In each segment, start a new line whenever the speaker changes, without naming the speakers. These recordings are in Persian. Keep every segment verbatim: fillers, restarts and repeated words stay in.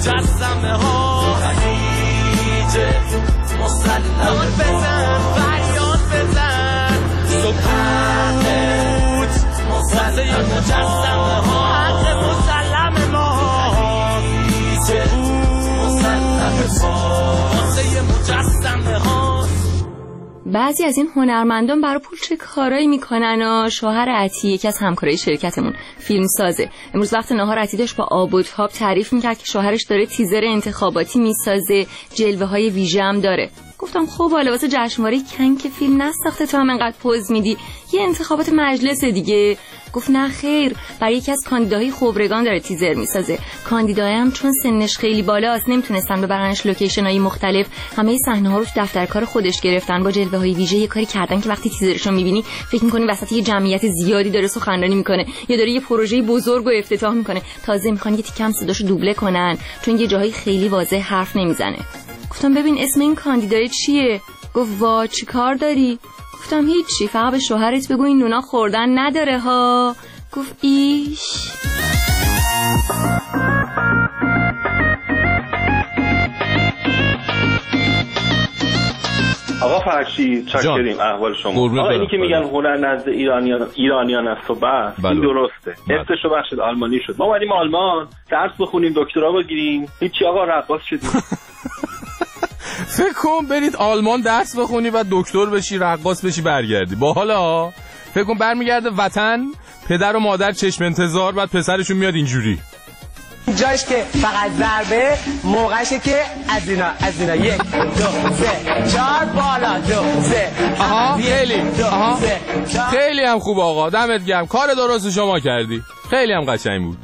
مجسمه ها خلیج مسلم بزن فریاد بزن سکوت واسه مجسمه ها حق مسلم ما خلیج مسلم واسه مجسمه ها.
بعضی از این هنرمندان برای پول چه کارایی میکنن و شوهر عطی یکی از همکارای شرکتمون فیلم سازه. امروز وقت نهار عطی داشت با آب و تاب تعریف میکرد که شوهرش داره تیزر انتخاباتی میسازه، جلوه های ویژه هم داره. گفتم خب حالا واسه جشنواره کن که فیلم نساخته تو هم انقدر پوز میدی، یه انتخابات مجلس دیگه. گفت نه خیر، برای یکی از کاندیداهای خبرگان داره تیزر میسازه. کاندیدای هم چون سنش خیلی بالاست نمیتونستن ببرنش لوکیشن‌های مختلف، همه صحنه‌ها رو تو دفتر کار خودش گرفتن، با جلوه‌های ویژه یه کاری کردن که وقتی تیزرش رو می‌بینی فکر می‌کنی وسط یه جمعیت زیادی داره سخنرانی می‌کنه یا داره یه پروژه بزرگ رو افتتاح می‌کنه. تازه می‌خوان یه تیکم صداشو دوبله کنن چون یه جاهای خیلی واضح حرف نمیزنه. گفتم ببین اسم این کاندیدای چیه؟ گفت وا چی کار داری؟ گفتم هیچی، فقط به شوهرت بگو این نونا خوردن نداره ها. گفت ایش.
آقا فرشی چاکریم احوال شما. آقا اینی که میگن هنر نزد ایرانیان ایرانیان است و بس این درسته. اسمشو بخشید آلمانی شد. ما اومدیم آلمان درس بخونیم دکترا بگیریم هیچی آقا رقاص شدیم.
فکر کن برید آلمان درس بخونی و دکتر بشی رقاص بشی برگردی باحالا. فکر کن برمیگرده وطن پدر و مادر چشم انتظار بعد پسرشون میاد اینجوری
جاش که فقط ضربه موقعشه که از اینا از اینا یک دو سه چهار بالا دو سه.
آها خیلی آها خیلی هم خوب آقا دمت گرم کار درست شما کردی خیلی هم قشنگ بود.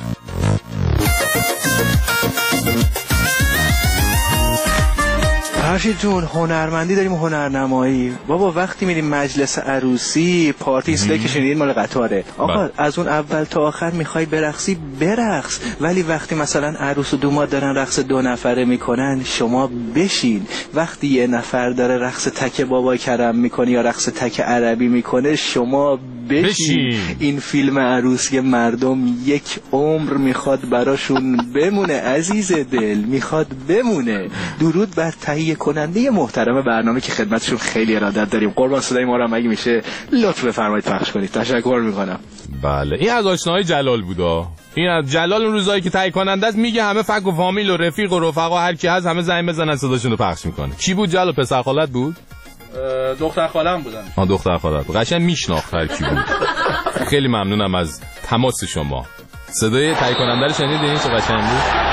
فرشید جون هنرمندی داریم هنرنمایی بابا وقتی میریم مجلس عروسی پارتی اسلای که شنیدین مال قطاره آقا با. از اون اول تا آخر میخوای برقصی برقص ولی وقتی مثلا عروس و دوماد دارن رقص دو نفره میکنن شما بشین وقتی یه نفر داره رقص تک بابا کرم میکنه یا رقص تک عربی میکنه شما بشین, بشین. این فیلم عروسی مردم یک عمر میخواد براشون بمونه عزیز دل میخواد بمونه. درود بر تهیه کننده محترم برنامه که خدمتشون خیلی ارادت داریم. قربان صدای ما رو اگه میشه لطف بفرمایید پخش کنید. تشکر میکنم.
بله این از آشناهای جلال بودا. این از جلال اون روزایی که تهیه کننده است میگه همه فک و فامیل و رفیق و رفقا هر کی هست همه زنگ بزنن صداشون رو پخش میکنه. کی بود جلال پسر خالت بود؟
دختر خاله‌ام بودن.
آ دختر خالت بود. قشنگ میشناخت هر کی بود. خیلی ممنونم از تماس شما. صدای تهیه کننده رو شنیدین چه قشنگ بود؟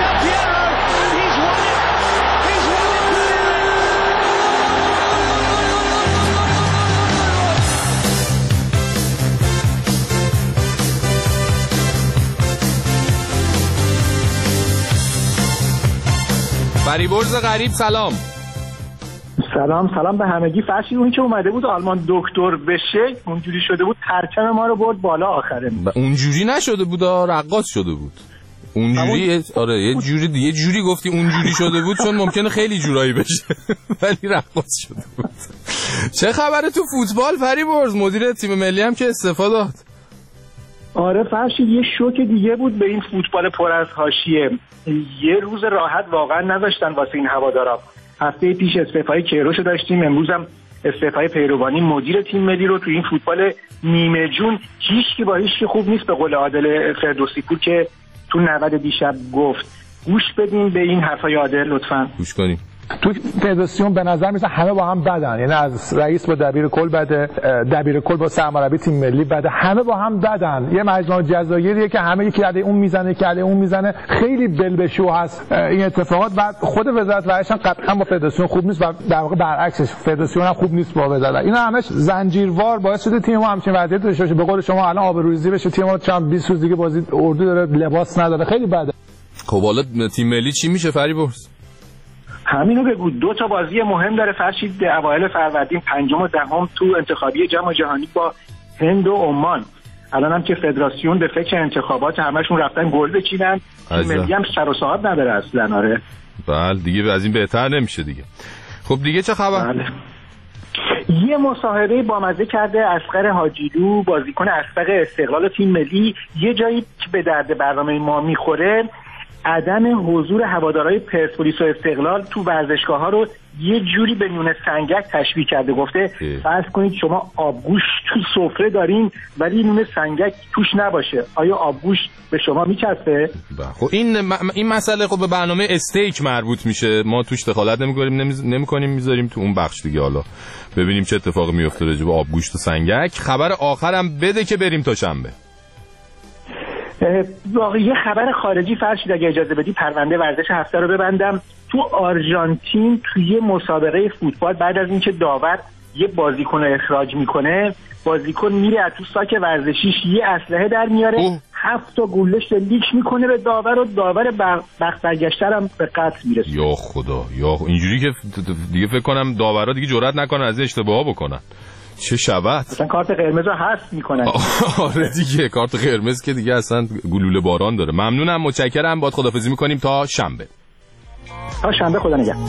فریبرز غریب سلام.
سلام سلام به همگی. فرشید اونی که اومده بود آلمان دکتر بشه اونجوری شده بود پرچم ما رو برد بالا آخره.
اونجوری نشده بود رقاص شده بود. اونجوری آره یه جوری یه جوری گفتی اونجوری شده بود چون ممکنه خیلی جورایی بشه ولی رقاص شده بود. چه خبره تو فوتبال فریبرز؟ مدیر تیم ملی هم که استعفا داد.
آره فرشید یه شوک دیگه بود به این فوتبال پر از حاشیه. یه روز راحت واقعا نذاشتن واسه این هوادارا. هفته پیش استعفای کیروش داشتیم امروز هم استعفای پیروانی مدیر تیم ملی رو تو این فوتبال نیمه جون هیچ کی با هیچ کی خوب نیست به قول عادل فردوسی پور که تو نود دیشب گفت. گوش بدین به این حرفای عادل لطفاً.
گوش کنیم.
تو فدراسیون به نظر میاد همه با هم بدن، یعنی از رئیس با دبیر کل بده، دبیر کل با سرمربی تیم ملی بده، همه با هم بدن. یه مجموعه جزایریه که همه یکی علی اون میزنه یکی علی اون میزنه، خیلی بلبشو هست این اتفاقات. بعد خود وزارت ورزش هم قطعا با فدراسیون خوب نیست و در واقع برعکسش فدراسیون هم خوب نیست با وزارت. اینا همش زنجیروار باعث شده تیم ما همچین وضعیت داشته باشه. به قول شما الان آبروریزی بشه، تیم ما چند بیست روز دیگه بازی اردو داره، لباس نداره، خیلی بده.
خب حالا تیم ملی چی میشه فریبرز؟
همینو بگو. دو تا بازی مهم داره فرشید اوایل فروردین، پنجم و دهم تو انتخابی جام جهانی با هند و عمان. الان هم که فدراسیون به فکر انتخابات همشون رفتن گل بچینن، تیم ملی هم سر و صاحب نداره اصلا. آره
بله دیگه از این بهتر نمیشه دیگه. خب دیگه چه خبر؟
بله. یه مصاحبه بامزه کرده اصغر حاجیلو بازیکن اسبق استقلال تیم ملی. یه جایی که به درد برنامه ما میخوره عدم حضور هوادارهای پرسپولیس و استقلال تو ورزشگاه‌ها رو یه جوری به نون سنگک تشبیه کرده. گفته فرض کنید شما آبگوش تو سفره دارین ولی نون سنگک توش نباشه، آیا آبگوش به شما میچسبه؟
خب این م... این مسئله خب به برنامه استیک مربوط میشه، ما توش دخالت نمی‌کنیم نمیز... نمی‌کنیم میذاریم تو اون بخش دیگه، حالا ببینیم چه اتفاقی میفته راجع به آبگوشت و سنگک. خبر آخرم بده که بریم تا شنبه.
واقعی یه خبر خارجی فرشید اگه اجازه بدی پرونده ورزش هفته رو ببندم. تو آرژانتین توی مسابقه فوتبال بعد از اینکه داور یه بازیکن رو اخراج میکنه، بازیکن میره از تو ساک ورزشیش یه اسلحه در میاره، اوه. هفت تا گلش لیک میکنه به داور و داور بخت برگشتر هم به قتل میرسه.
یا خدا، یا اینجوری که دیگه فکر کنم داورا دیگه جرئت نکنن از اشتباها بکنن. چه شبت
اصلا کارت قرمز رو حذف میکنن.
آره دیگه کارت قرمز که دیگه اصلا گلوله باران داره. ممنونم، متشکرم، باهات خداحافظی میکنیم تا شنبه.
تا شنبه، خدا نگهدار.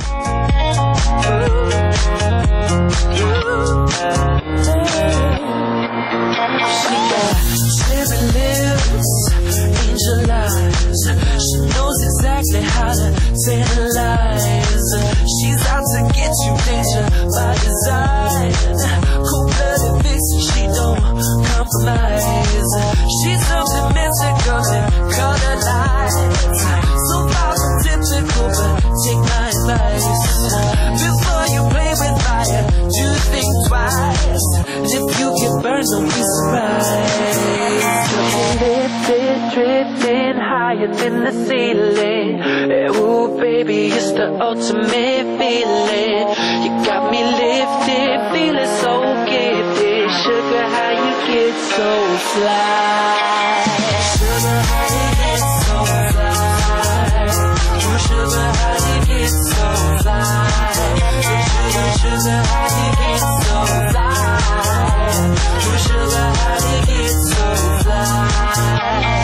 She's something mystical and color lights. So far from typical, but take my advice. Before you play with fire, do think twice. If you get burned, don't be surprised. Lifted, drifting higher than the ceiling. Ooh, baby, it's the ultimate feeling. You got me lifted, feeling so gifted. Sugar, how you get so fly? Sugar, how you get so fly? Sugar, how you get so fly? Sugar, sugar, how you get so fly? Sugar, how you get so fly?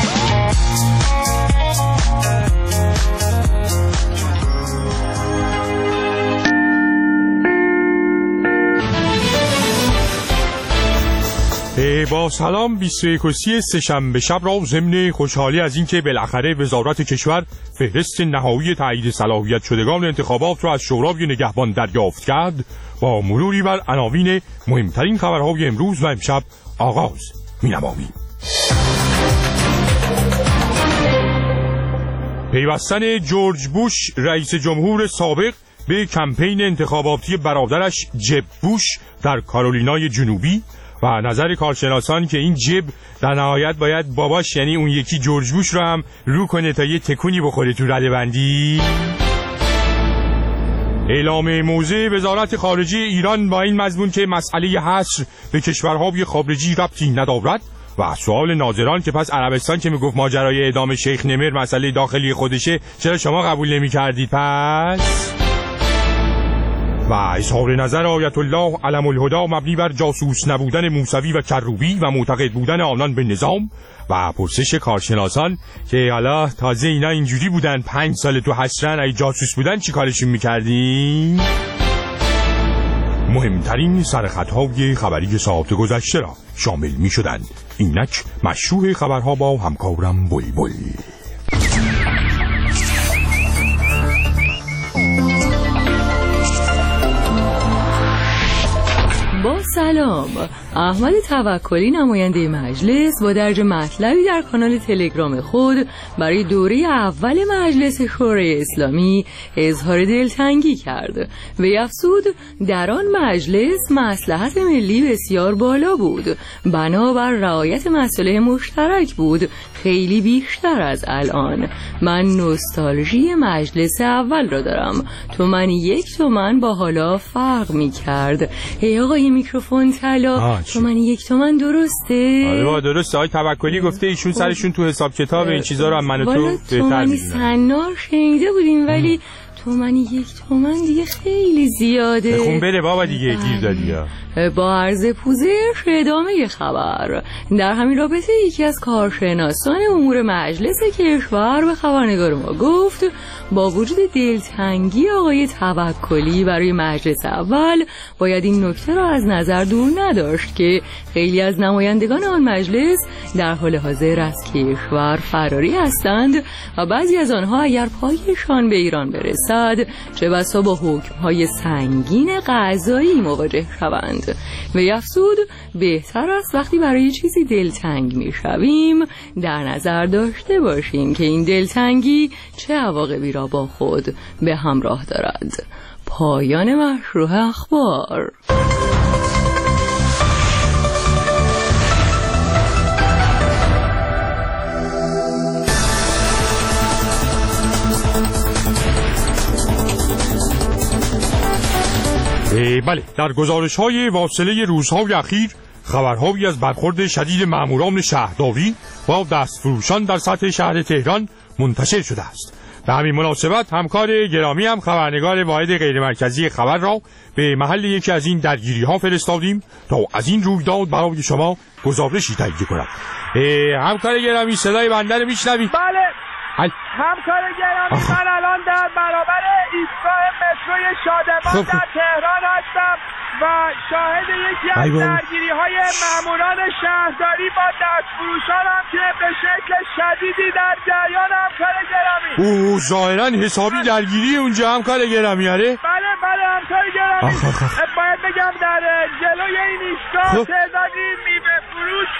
با سلام، بیست و یکم سه‌شنبه شب را ضمن خوشحالی از اینکه بالاخره وزارت کشور فهرست نهایی تایید صلاحیت شدگان انتخابات را از شورای نگهبان دریافت کرد، با مروری بر عناوین مهمترین خبرهای امروز و امشب آغاز می‌نماییم. پیوستن جورج بوش رئیس جمهور سابق به کمپین انتخاباتی برادرش جب بوش در کارولینای جنوبی و نظر کارشناسان که این جب در نهایت باید باباش یعنی اون یکی جورج بوش رو هم رو کنه تا یه تکونی بخوره تو رده بندی. اعلام موضع وزارت خارجه ایران با این مضمون که مسئله حصر به کشورهای خارجی ربطی ندارد و سوال ناظران که پس عربستان که میگفت ماجرای اعدام شیخ نمر مسئله داخلی خودشه، چرا شما قبول نمی کردید پس؟ و اظهار نظر آیت الله علم الهدا مبنی بر جاسوس نبودن موسوی و کروبی و معتقد بودن آنان به نظام و پرسش کارشناسان که حالا تازه اینا اینجوری بودن پنج سال تو حشرن، ای جاسوس بودن چی کارشون میکردیم؟ مهمترین سرخطهای خبری ساعت گذشته را شامل میشدند. اینک مشروع خبرها با همکارم بلبل.
با سلام، احمد توکلی نماینده مجلس با درج مطلبی در کانال تلگرام خود برای دوره اول مجلس شورای اسلامی اظهار دلتنگی کرد. وی افزود در آن مجلس مصلحت ملی بسیار بالا بود، بنابر رعایت مصالح مشترک بود، خیلی بیشتر از الان. من نوستالژی مجلس اول را دارم، تومن یک تومن با حالا فرق می کرد. ای آقای میکروفون طلا، تومن یک تومن درسته؟
آره با درسته. آقای توکلی گفته ایشون سرشون تو حساب کتاب این چیزا رو هم من و تو بهتر میدونن.
تومنی سنار شنیده بودیم ولی تومنی یک تومن دیگه خیلی زیاده.
بخون بره بابا دیگه گیر دادی یا.
با عرض پوزش ادامه خبر. در همین رابطه یکی از کارشناسان امور مجلس کشور به خبرنگار ما گفت با وجود دلتنگی آقای توکلی برای مجلس اول باید این نکته را از نظر دور نداشت که خیلی از نمایندگان آن مجلس در حال حاضر از کشور فراری هستند و بعضی از آنها اگر پایشان به ایران برسد چه بسا با حکم‌های سنگین قضایی مواجه شوند. و افزود بهتر است وقتی برای چیزی دلتنگ میشویم در نظر داشته باشیم که این دلتنگی چه عواقبی را با خود به همراه دارد. پایان مشروع اخبار.
بله، در گزارش‌های واصله روزهای اخیر خبرهایی از برخورد شدید ماموران شهرداری با دستفروشان در سطح شهر تهران منتشر شده است. به همین مناسبت همکار گرامی هم خبرنگار واحد غیرمرکزی خبر را به محل یکی از این درگیری‌ها فرستادیم تا از این رویداد برای شما گزارشی تهیه کند. همکار گرامی صدای بنده رو میشنوید؟
بله. همکار گرامی من الان در برابر ایستگاه مترو شادمان در تهران هستم و شاهد یکی از درگیری‌های ماموران شهرداری با دستفروشانم که به شکل شدیدی در جریان. همکار گرامی
او ظاهراً حسابی درگیری اونجا همکار گرامی. آره
بله بله همکار گرامی. باید بگم در جلوی این ایستگاه تعدادی میوه فروش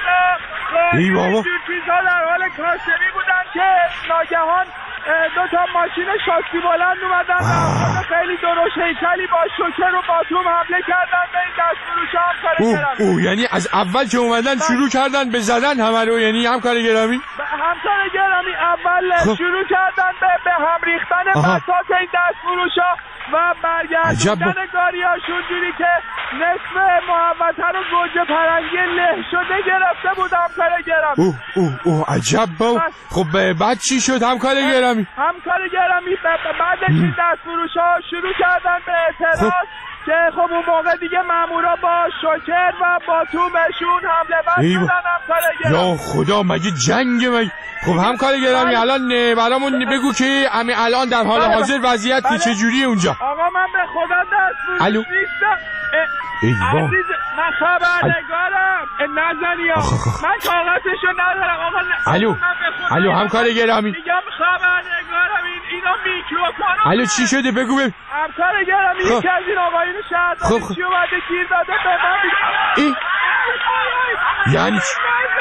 و چیزها در حال کاسبی بودن که ناگهان دو تا ماشین شاسی بلند اومدن و خیلی درشت هیکلی با شوکر و باتوم حمله کردن به این دستفروشا. همکار گرامی
او یعنی از اول که اومدن شروع کردن به زدن همه رو، یعنی همکار گرامی
همکار گرامی اول شروع کردن به به هم ریختن بساط این دستفروشا و برگردوندن گاریاشون جوری که نصف محوطه رو گوجه پرنگی له شده گرفته بود. همکار گرامی
اوه اوه اوه عجب با. خب بعد چی شد همکار گرامی؟
همکار گرامی بعد این دستفروشا شروع کردن به اعتراض که خب اون موقع دیگه مامورا با شوکر و باتومشون حمله ور شدن. همکار گرامی
یا خدا مگه جنگ مگه؟ خب همکار گرامی الان برامون بگو که همین الان در حال حاضر وضعیت چجوریه اونجا؟
آقا من به خدا دستفروش نیستم. عزیز من خبرنگارم. نزنی آقا من کاغذشو ندارم آقا.
الو الو همکار گرامی
میگم خبرنگارم. این اینا میکروفون.
الو چی شده بگو ببین.
همکار گرامی یکی از این آقایون شهرداری چی اومده گیر داده به من.
یعنی چی؟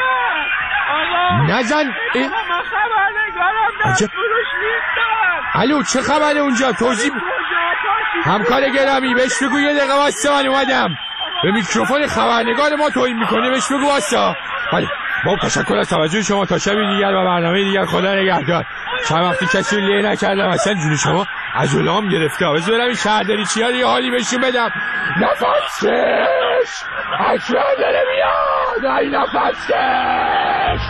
نزن.
من خبرنگارم دستفروش نیستم.
الو چه خبره اونجا؟ توضیح همکار گرامی بهش بگو یه دقیقه واسه من اومدم. به میکروفون خبرنگار ما توهین میکنه، بهش بگو واسه. بله با تشکر از توجه شما تا شبی دیگر و برنامه دیگر. خدا نگهدار. چند وقتی کسی له نکردم اصلا جون شما از علام گرفته. بذار برم این شهرداری چیا یه حالی بهشون بدم. نفسش اکبر داره میاد. ای نفسش.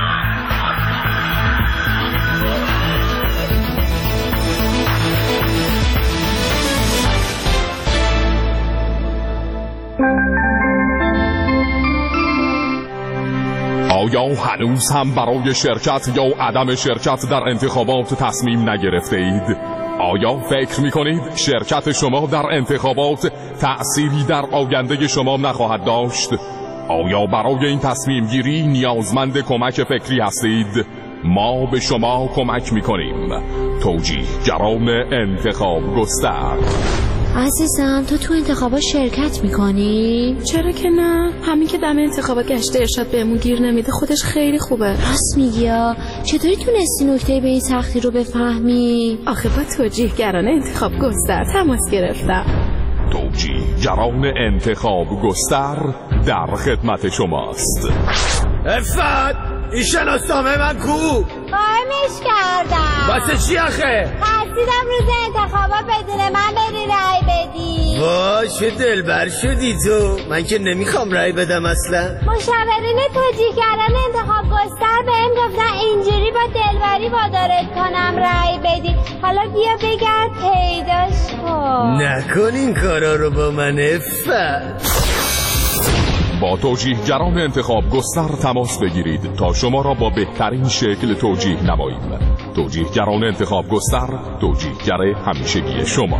آیا هنوز هم برای شرکت یا عدم شرکت در انتخابات تصمیم نگرفته اید؟ آیا فکر می کنید شرکت شما در انتخابات تأثیری در آینده شما نخواهد داشت؟ آیا برای این تصمیم گیری نیازمند کمک فکری هستید؟ ما به شما کمک می کنیم. توجیهگران انتخاب گستر.
عزیزم تو تو انتخابات شرکت میکنی؟
چرا که نه؟ همین که دم انتخابات گشت ارشاد بهمون گیر نمیده خودش خیلی خوبه.
راست میگی. چطوری تونستی نکته به این سختی رو بفهمی؟
آخه با توجیهگران انتخاب گستر تماس گرفتم.
توجیهگران انتخاب گستر در خدمت شماست.
افت این شناسنامه من کو؟
قایمش کردم.
واسه چی آخه؟
ترسیدم روز انتخابات بدون من بری رای بدی.
وای چه دلبر شدی تو. من که نمیخوام رای بدم اصلا.
مشاورین توجیهگران انتخاب گستر بهم گفتن اینجوری با دلبری وادارت کنم رای بدی. حالا حالا بیا بگرد پیداش کن.
نکن این کارا رو با من افت.
با توجیهگران انتخاب گستر تماس بگیرید تا شما را با بهترین شکل توجیه نماییم. توجیهگران انتخاب گستر، توجیهگر همیشگی شما.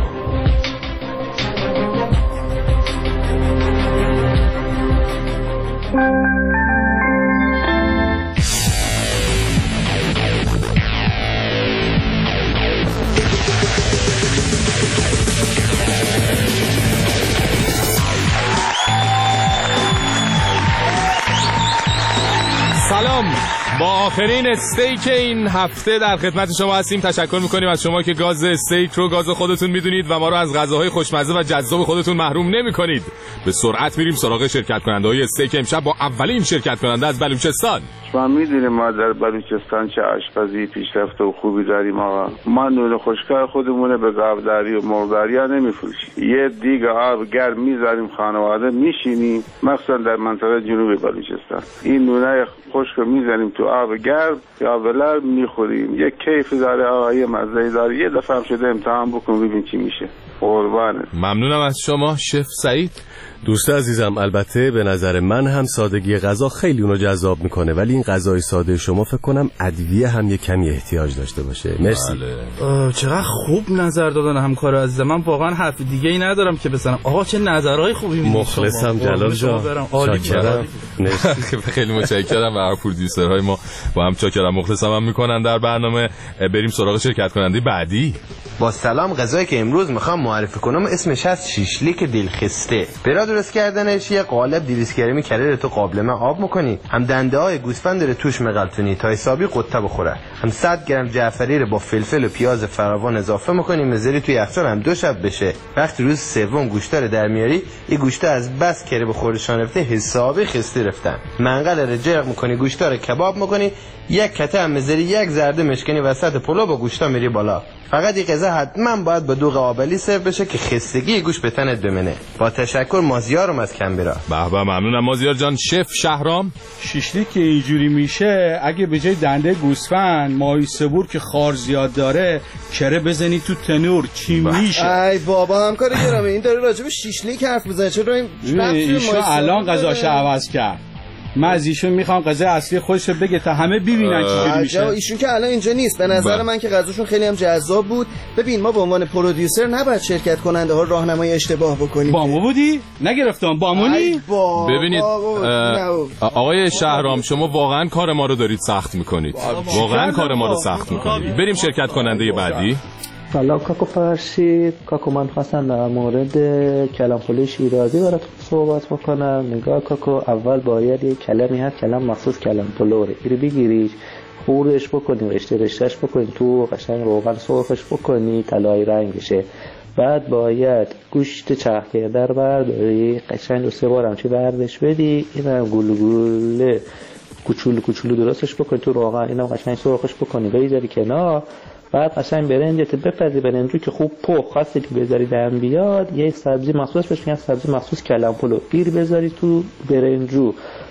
سلام، با آخرین استیک این هفته در خدمت شما هستیم. تشکر میکنیم از شما که گاز استیک رو گاز خودتون میدونید و ما رو از غذاهای خوشمزه و جذاب خودتون محروم نمیکنید. به سرعت میریم سراغ شرکت کننده های استیک امشب با اولین شرکت کننده از بلوچستان.
شما میدونیم ما در بلوچستان چه آشپزی پیشرفته و خوبی داریم آقا. ما نون خشکای خودمونه به گاوداری و مرغداری ها نمیفروشیم. یه دیگ آب گرم میذاریم خانواده میشینیم، مخصوصا در منطقه جنوب بلوچستان. این نونای خشک میذاریم تو آب گرم یا ولر میخوریم. یه کیف داره آقا، یه مزه داره. یه دفعه هم شده امتحان بکن ببین چی میشه. قربانت.
ممنونم از شما شف سعید.
دوست عزیزم، البته به نظر من هم سادگی غذا خیلی اونو جذاب میکنه، ولی این غذای ساده شما فکر کنم ادویه هم یه کمی احتیاج داشته باشه. مرسی.
بله. چقدر خوب نظر دادن همکار عزیز. من واقعا حرف دیگه ای ندارم که بزنم. آقا چه نظرهای خوبی میدید.
مخلصم جلال جان.
چاکرم. خیلی متشکرم. و پرودیوسرهای ما با هم چاکرم مخلصم هم میکنن در برنامه. بریم سراغ شرکت کننده بعدی.
با سلام، غذایی که امروز میخوام معرفی کنم اسمش هست شیشلیک دلخسته. برای درست کردنش یه قالب دویست گرمی کره تو قابلمه آب میکنی، هم دنده های گوسفند رو توش مغلطونی تا حسابی قطه بخوره، هم صد گرم جعفری رو با فلفل و پیاز فراوان اضافه میکنی، میذاری توی یخچال هم دو شب بشه. وقتی روز سوم گوشت رو در میاری، این گوشت از بس کره به خوردشان رفته حسابی خسته رفتن. منقل رو جرق میکنی، گوشت رو کباب میکنی، یک کته هم میذاری، یک زرده مشکنی وسط پلو با گوشتا میری بالا. فقط این غذا حتما باید با دوغ آبلی سرو بشه که خستگی گوش به تنت بمنه. با تشکر، مازیارم از کمبرا.
به به، ممنونم مازیار جان. شف شهرام.
شیشلیک که اینجوری میشه اگه به جای دنده گوسفند ماهی سبور که خار زیاد داره کره بزنی تو تنور چی میشه؟
ای بابا همکار گرامی، این داره راجع به شیشلیک حرف میزنه. چرا این
ایشون الان غذاشو عوض کرد؟ من از ایشون میخوام غذای اصلی خودش رو بگه تا همه ببینن چجوری میشه.
ایشون که الان اینجا نیست. به نظر من که غذاشون خیلی هم جذاب بود. ببین، ما به عنوان پرودیوسر نباید شرکت کننده ها راهنمای اشتباه بکنیم.
بامو بودی؟ نگرفتم بامونی؟
با...
ببینید آقای شهرام، شما واقعا کار ما رو دارید سخت میکنید. واقعا کار ما رو سخت میکنید. بریم شرکت کننده بعدی.
سلام کاکو فرشید. کاکو من خواستم در مورد کلم‌پلوی شیرازی برات صحبت بکنم. نگاه کاکو، اول باید یه کلمی هست، کلم مخصوص کلم‌پلو رو اینو بگیری، خوردش بکنی، رشته رشتهش بکنی، تو قشنگ روغن سرخش بکنی طلایی رنگ بشه. بعد باید گوشت چرخ در برداری، قشنگ دو سه بار همچی بردش بدی، اینم گلوله کوچولو کوچولو درستش بکنی تو روغن، اینم قشنگ سرخش بکنی بذاری کنار. بعد قشنگ برنجت بپزی، برنجو که خوب پخ خواستی که بذاری دم بیاد، یه سبزی مخصوص بهش میگن سبزی مخصوص کلم‌پلو، گیر بذاری تو برنجو،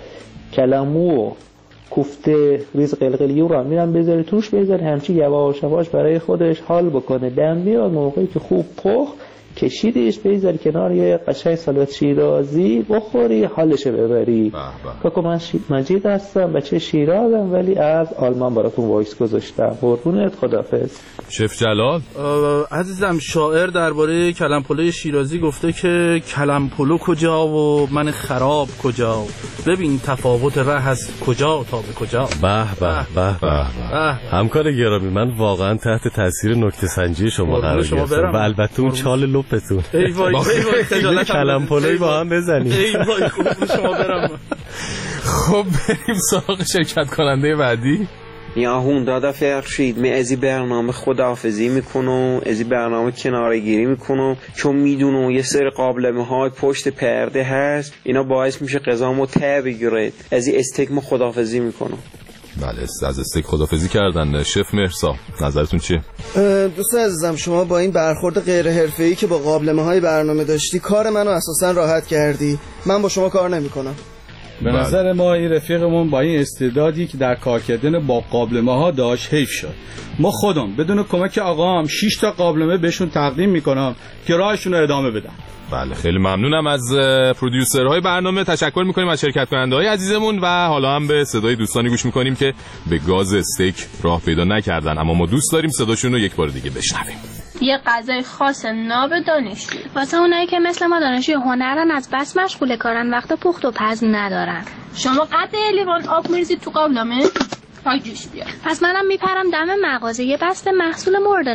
کلمو کوفته ریز قلقلی رو میرم بذاری توش، بذاری همچی یواش یواش برای خودش حال بکنه. دم بیاد، موقعی که خوب پخ کشیدیش بذاری کنار، یه قشنگ سالاد شیرازی بخوری، حالش ببری. کاکو من مجید هستم، بچه شیرازم ولی از آلمان براتون وایس گذاشتم. قربونت، خدافظ.
شف جلال.
عزیزم، شاعر درباره کلم‌پلوی شیرازی گفته که کلم‌پلو کجا و من خراب کجا، ببین تفاوت ره از کجا تا به کجا.
به به به به. همکار گرامی، من واقعا تحت تاثیر نکته سنجی شما قرار گرفتم و البته اون چال لپتون.
ای وای ای وای،
کلم‌پلوی با هم بزنیم.
ای وای، خوب شما برام.
خب بریم سراغ شرکت کننده بعدی.
یا هوندا فرشید می ازی برنامه خداحافظی میکنم، ازی برنامه کناره گیری میکنم، چون میدونم یه سری قابلمه های پشت پرده هست، اینا باعث میشه غذامو ته بگیره. ازی استیک خداحافظی میکنم.
بله، از استیک خداحافظی کردن. شف مهرسا، نظرتون چیه؟
دوست عزیزم، شما با این برخورد غیر حرفه‌ای که با قابلمه های برنامه داشتی کار منو اساسا راحت کردی. من با شما کار نمیکنم.
به نظر ما این رفیقمون با این استعدادی که در کار کردن با قابلمه ها داشت حیف شد. ما خودم بدون کمک آقام شش تا قابلمه بهشون تقدیم میکنم که راهشون رو ادامه بدن.
بله خیلی ممنونم از پرودیوسرهای برنامه، تشکر میکنیم از شرکت کننده‌های عزیزمون و حالا هم به صدای دوستانی گوش میکنیم که به گاز استیک راه پیدا نکردن اما ما دوست داریم صداشون رو یک بار دیگه بشنویم.
یه غذای خاص ناب دانشجو واسه اونایی که مثل ما دانشجوی هنرن از بس مشغول کارن وقتا پخت و پز ندارن. شما قد لیوان آب میریزید تو قابلمه تا جوش بیاد. پس منم میپرم دم مغازه یه بسته محصول مورد